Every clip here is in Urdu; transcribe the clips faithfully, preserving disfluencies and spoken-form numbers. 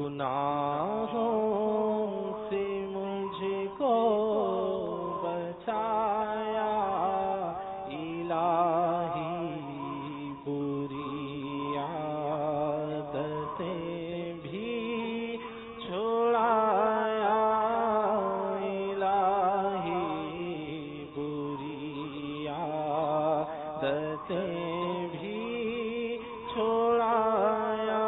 گناہوں سے مجھ کو بچایا الہی، بری عادتیں بھی چھڑایا الہی، بری عادتیں بھی چھڑایا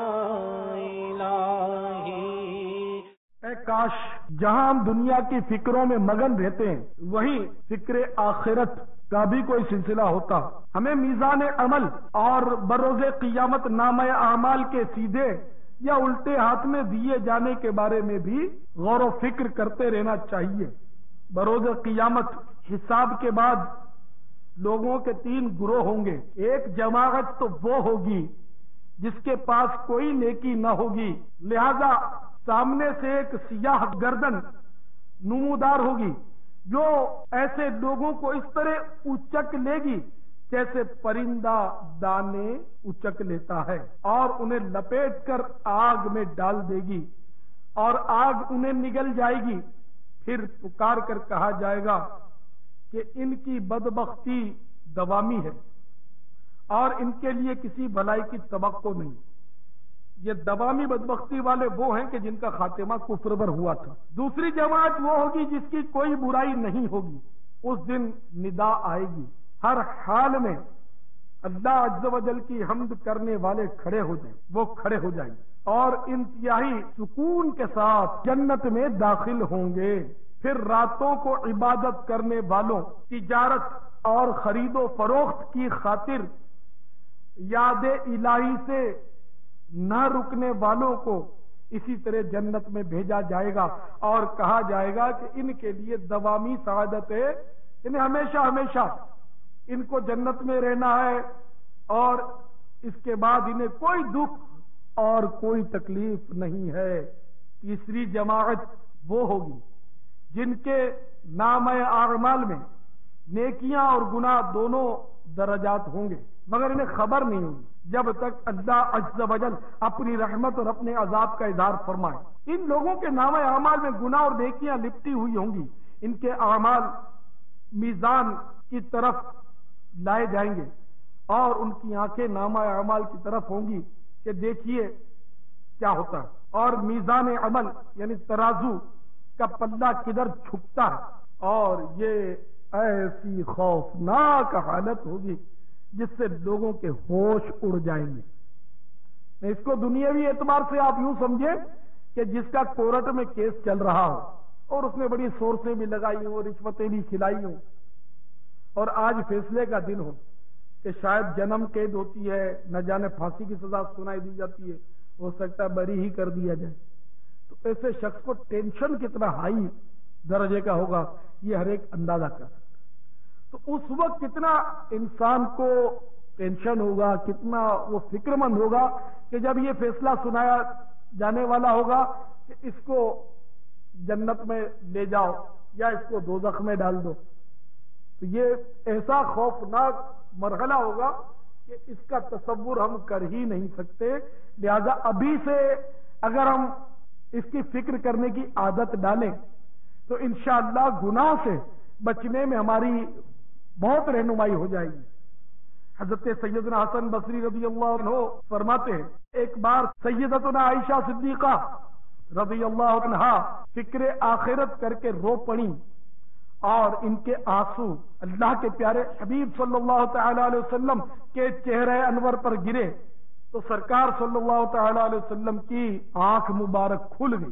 الہی۔ اے کاش جہاں ہم دنیا کی فکروں میں مگن رہتے ہیں وہیں فکر آخرت کا بھی کوئی سلسلہ ہوتا۔ ہمیں میزان عمل اور بروز قیامت نامہ اعمال کے سیدھے یا الٹے ہاتھ میں دیے جانے کے بارے میں بھی غور و فکر کرتے رہنا چاہیے۔ بروز قیامت حساب کے بعد لوگوں کے تین گروہ ہوں گے۔ ایک جماعت تو وہ ہوگی جس کے پاس کوئی نیکی نہ ہوگی، لہذا سامنے سے ایک سیاہ گردن نمودار ہوگی جو ایسے لوگوں کو اس طرح اچک لے گی جیسے پرندہ دانے اچک لیتا ہے، اور انہیں لپیٹ کر آگ میں ڈال دے گی اور آگ انہیں نگل جائے گی۔ پھر پکار کر کہا جائے گا کہ ان کی بدبختی دوامی ہے اور ان کے لیے کسی بھلائی کی توقع نہیں۔ یہ دوامی بدبختی والے وہ ہیں کہ جن کا خاتمہ کفر پر ہوا تھا۔ دوسری جماعت وہ ہوگی جس کی کوئی برائی نہیں ہوگی۔ اس دن ندا آئے گی، ہر حال میں اللہ عز و جل کی حمد کرنے والے کھڑے ہو جائیں، وہ کھڑے ہو جائیں اور انتہائی سکون کے ساتھ جنت میں داخل ہوں گے۔ پھر راتوں کو عبادت کرنے والوں، تجارت اور خرید و فروخت کی خاطر یاد الہی سے نہ رکنے والوں کو اسی طرح جنت میں بھیجا جائے گا اور کہا جائے گا کہ ان کے لیے دوامی سعادت ہے، انہیں ہمیشہ ہمیشہ ان کو جنت میں رہنا ہے اور اس کے بعد انہیں کوئی دکھ اور کوئی تکلیف نہیں ہے۔ تیسری جماعت وہ ہوگی جن کے نامہ اعمال میں نیکیاں اور گناہ دونوں درجات ہوں گے، مگر انہیں خبر نہیں ہوگی جب تک اللہ عز و جل اپنی رحمت اور اپنے عذاب کا اظہار فرمائے۔ ان لوگوں کے نامہ اعمال میں گناہ اور نیکیاں لپٹی ہوئی ہوں گی، ان کے اعمال میزان کی طرف لائے جائیں گے اور ان کی آنکھیں نامہ اعمال کی طرف ہوں گی کہ دیکھیے کیا ہوتا ہے، اور میزان عمل یعنی ترازو کا پلہ کدھر چھپتا ہے، اور یہ ایسی خوفناک حالت ہوگی جس سے لوگوں کے ہوش اڑ جائیں گے۔ اس کو دنیاوی اعتبار سے آپ یوں سمجھیں کہ جس کا کورٹ میں کیس چل رہا ہو اور اس نے بڑی سورسیں بھی لگائی ہوں، رشوتیں بھی کھلائی ہوں، اور آج فیصلے کا دن ہو کہ شاید جنم قید ہوتی ہے، نہ جانے پھانسی کی سزا سنائی دی جاتی ہے، ہو سکتا ہے بری ہی کر دیا جائے، تو ایسے شخص کو ٹینشن کتنا ہائی درجے کا ہوگا یہ ہر ایک اندازہ کر سکتا۔ تو اس وقت کتنا انسان کو ٹینشن ہوگا، کتنا وہ فکر مند ہوگا کہ جب یہ فیصلہ سنایا جانے والا ہوگا کہ اس کو جنت میں لے جاؤ یا اس کو دوزخ میں ڈال دو۔ تو یہ ایسا خوفناک مرحلہ ہوگا کہ اس کا تصور ہم کر ہی نہیں سکتے۔ لہذا ابھی سے اگر ہم اس کی فکر کرنے کی عادت ڈالیں تو انشاءاللہ گناہ سے بچنے میں ہماری بہت رہنمائی ہو جائے گی۔ حضرت سیدنا حسن بصری رضی اللہ عنہ فرماتے ہیں ایک بار سیدتنا عائشہ صدیقہ رضی اللہ عنہا فکر آخرت کر کے رو پڑی اور ان کے آنسو اللہ کے پیارے حبیب صلی اللہ تعالی علیہ وسلم کے چہرے انور پر گرے تو سرکار صلی اللہ تعالی علیہ وسلم کی آنکھ مبارک کھل گئی۔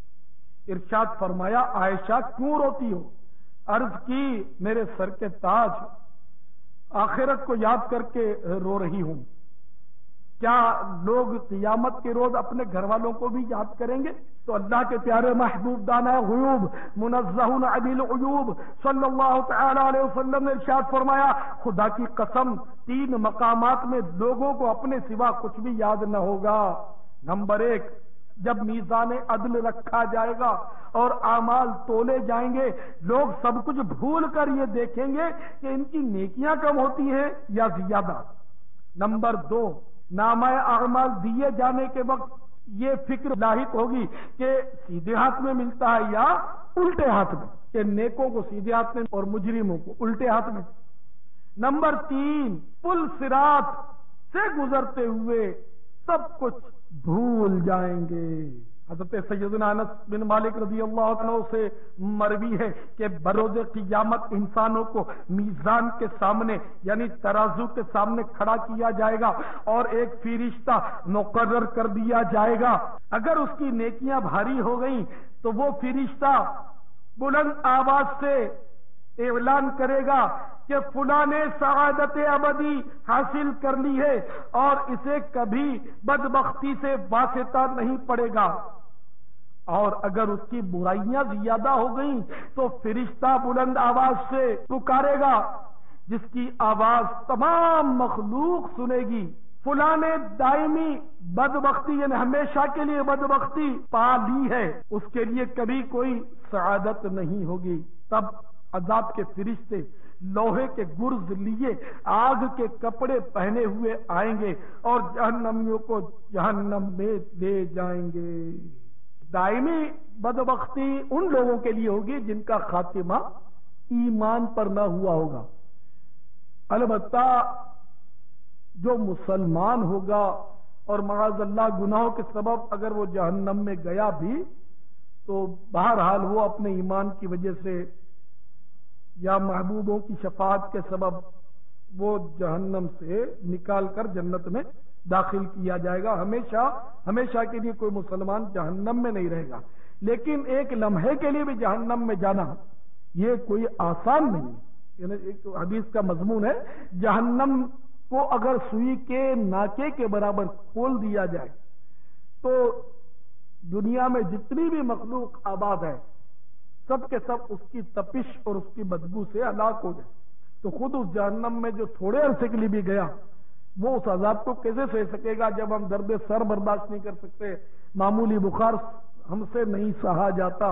ارشاد فرمایا عائشہ کیوں روتی ہو؟ عرض کی میرے سر کے تاج، آخرت کو یاد کر کے رو رہی ہوں۔ کیا لوگ قیامت کے روز اپنے گھر والوں کو بھی یاد کریں گے؟ تو اللہ کے پیارے محبوب دانا غیوب منزہ عن العیوب صلی اللہ تعالی علیہ وسلم نے ارشاد فرمایا خدا کی قسم تین مقامات میں لوگوں کو اپنے سوا کچھ بھی یاد نہ ہوگا۔ نمبر ایک، جب میزان عدل رکھا جائے گا اور اعمال تولے جائیں گے، لوگ سب کچھ بھول کر یہ دیکھیں گے کہ ان کی نیکیاں کم ہوتی ہیں یا زیادہ۔ نمبر دو، نامہ اعمال دیے جانے کے وقت یہ فکر لاحق ہوگی کہ سیدھے ہاتھ میں ملتا ہے یا الٹے ہاتھ میں، کہ نیکوں کو سیدھے ہاتھ میں اور مجرموں کو الٹے ہاتھ میں۔ نمبر تین، پل صراط سے گزرتے ہوئے سب کچھ بھول جائیں گے۔ حضرت سیدنا انس بن مالک رضی اللہ عنہ سے مروی ہے کہ بروز قیامت انسانوں کو میزان کے سامنے یعنی ترازو کے سامنے کھڑا کیا جائے گا اور ایک فرشتہ مقرر کر دیا جائے گا۔ اگر اس کی نیکیاں بھاری ہو گئیں تو وہ فرشتہ بلند آواز سے اعلان کرے گا کہ فلاں نے سعادت ابدی حاصل کر لی ہے اور اسے کبھی بدبختی سے واسطہ نہیں پڑے گا، اور اگر اس کی برائیاں زیادہ ہو گئیں تو فرشتہ بلند آواز سے پکارے گا جس کی آواز تمام مخلوق سنے گی، فلاں نے دائمی بدبختی یعنی ہمیشہ کے لیے بدبختی پا لی ہے، اس کے لیے کبھی کوئی سعادت نہیں ہوگی۔ تب عذاب کے فرشتے لوہے کے گرز لیے آگ کے کپڑے پہنے ہوئے آئیں گے اور جہنمیوں کو جہنم میں لے جائیں گے۔ دائمی بدبختی ان لوگوں کے لیے ہوگی جن کا خاتمہ ایمان پر نہ ہوا ہوگا۔ البتہ جو مسلمان ہوگا اور معاذ اللہ گناہوں کے سبب اگر وہ جہنم میں گیا بھی تو بہرحال وہ اپنے ایمان کی وجہ سے یا محبوبوں کی شفاعت کے سبب وہ جہنم سے نکال کر جنت میں داخل کیا جائے گا۔ ہمیشہ ہمیشہ کے لیے کوئی مسلمان جہنم میں نہیں رہے گا، لیکن ایک لمحے کے لیے بھی جہنم میں جانا یہ کوئی آسان نہیں ہے۔ یعنی ایک حدیث کا مضمون ہے، جہنم کو اگر سوئی کے ناکے کے برابر کھول دیا جائے تو دنیا میں جتنی بھی مخلوق آباد ہے سب کے سب اس کی تپش اور اس کی بدبو سے ہلاک ہو جائے، تو خود اس جہنم میں جو تھوڑے عرصے کے لیے بھی گیا وہ اس عذاب کو کیسے سہ سکے گا جب ہم درد سر برداشت نہیں کر سکتے، معمولی بخار ہم سے نہیں سہا جاتا،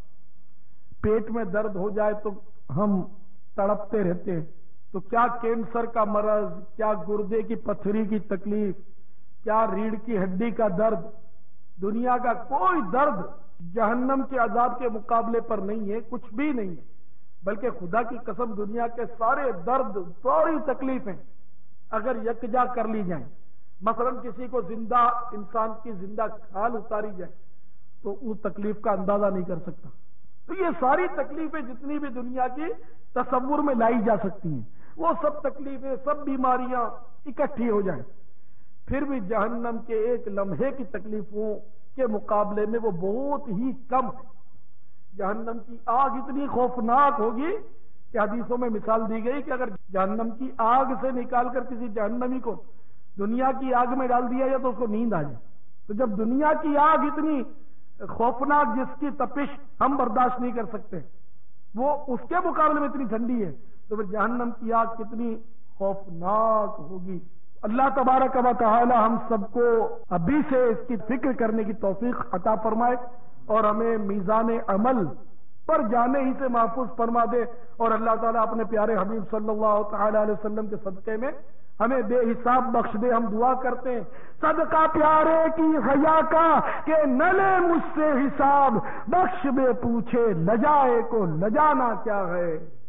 پیٹ میں درد ہو جائے تو ہم تڑپتے رہتے ہیں، تو کیا کینسر کا مرض، کیا گردے کی پتھری کی تکلیف، کیا ریڑھ کی ہڈی کا درد، دنیا کا کوئی درد جہنم کے عذاب کے مقابلے پر نہیں ہے، کچھ بھی نہیں ہے۔ بلکہ خدا کی قسم دنیا کے سارے درد ساری تکلیفیں اگر یکجا کر لی جائیں، مثلا کسی کو زندہ انسان کی زندہ کھال اتاری جائے تو اس تکلیف کا اندازہ نہیں کر سکتا۔ تو یہ ساری تکلیفیں جتنی بھی دنیا کی تصور میں لائی جا سکتی ہیں وہ سب تکلیفیں سب بیماریاں اکٹھی ہو جائیں، پھر بھی جہنم کے ایک لمحے کی تکلیفوں کے مقابلے میں وہ بہت ہی کم ہے۔ جہنم کی آگ اتنی خوفناک ہوگی کہ حدیثوں میں مثال دی گئی کہ اگر جہنم کی آگ سے نکال کر کسی جہنمی کو دنیا کی آگ میں ڈال دیا جائے تو اس کو نیند آ جائے، تو جب دنیا کی آگ اتنی خوفناک جس کی تپش ہم برداشت نہیں کر سکتے وہ اس کے مقابلے میں اتنی ٹھنڈی ہے تو پھر جہنم کی آگ کتنی خوفناک ہوگی۔ اللہ تبارک و تعالی ہم سب کو ابھی سے اس کی فکر کرنے کی توفیق عطا فرمائے اور ہمیں میزان عمل پر جانے ہی سے محفوظ فرما دے، اور اللہ تعالیٰ اپنے پیارے حبیب صلی اللہ تعالی علیہ وسلم کے صدقے میں ہمیں بے حساب بخش دے۔ ہم دعا کرتے ہیں صدقہ پیارے کی حیا کا کہ نہ لے مجھ سے حساب، بخش بے پوچھے لجائے کو لجانا کیا ہے۔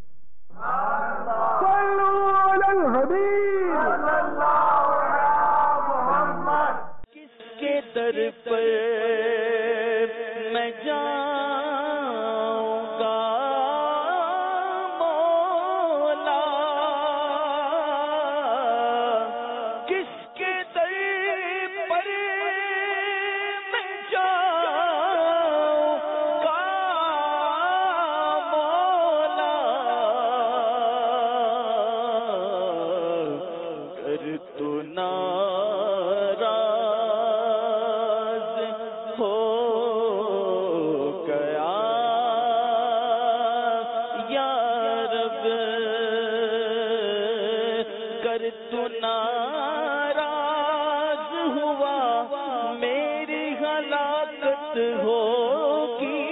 صلوا علی الحبیب کس کے در پر میں جاؤں گا مولا، کس کے در پر میں جاؤں گا مولا، کر تو ناراض ہو گیا یا رب، کر تو ناراض ہوا میری ہلاکت ہوگی،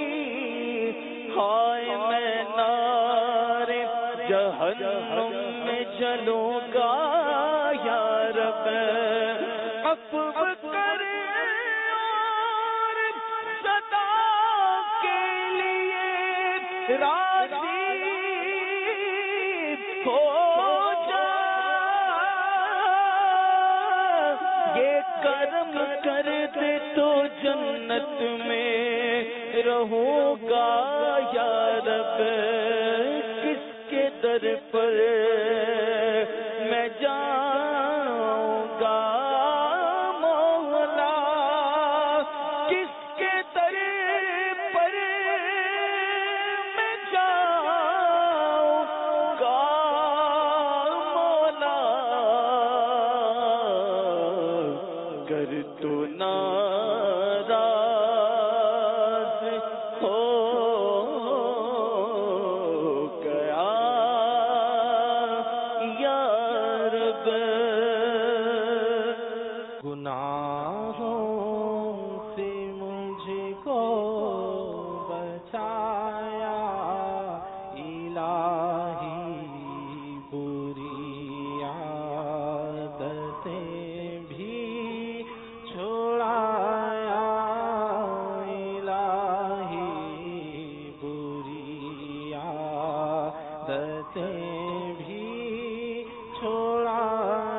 ہائے میں نارے جہنم میں جلوں گا یا رب، عفو کر راضی ہو جا، یہ کرم کر دے تو جنت میں رہوں گا یا رب، کس کے در پر میں جاؤں گا مولا، کس کے در پر میں جاؤں گا مولا، کر تو ناراض ہو گیا یا رب، گناہوں سے مجھ کو بچایا الہی، بری عادتیں بھی چھوڑایا الہی، بری عادتیں بھی چھوڑایا